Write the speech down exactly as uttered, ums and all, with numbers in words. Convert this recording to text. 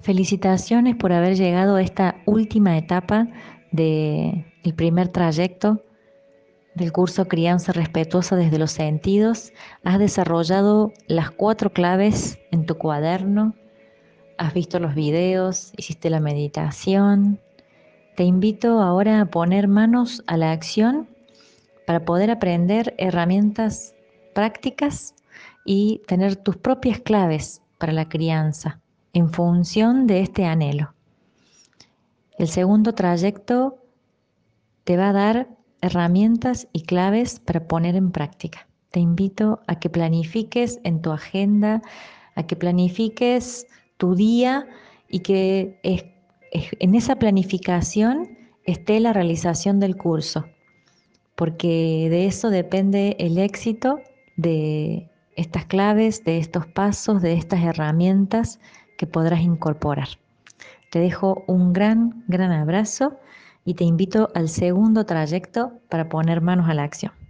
Felicitaciones por haber llegado a esta última etapa del primer trayecto del curso Crianza Respetuosa desde los Sentidos. Has desarrollado las cuatro claves en tu cuaderno, has visto los videos, hiciste la meditación. Te invito ahora a poner manos a la acción para poder aprender herramientas prácticas y tener tus propias claves para la crianza en función de este anhelo. El segundo trayecto te va a dar herramientas y claves para poner en práctica. Te invito a que planifiques en tu agenda, a que planifiques tu día y que es, es, en esa planificación esté la realización del curso, porque de eso depende el éxito de estas claves, de estos pasos, de estas herramientas que podrás incorporar. Te dejo un gran, gran abrazo y te invito al segundo trayecto para poner manos a la acción.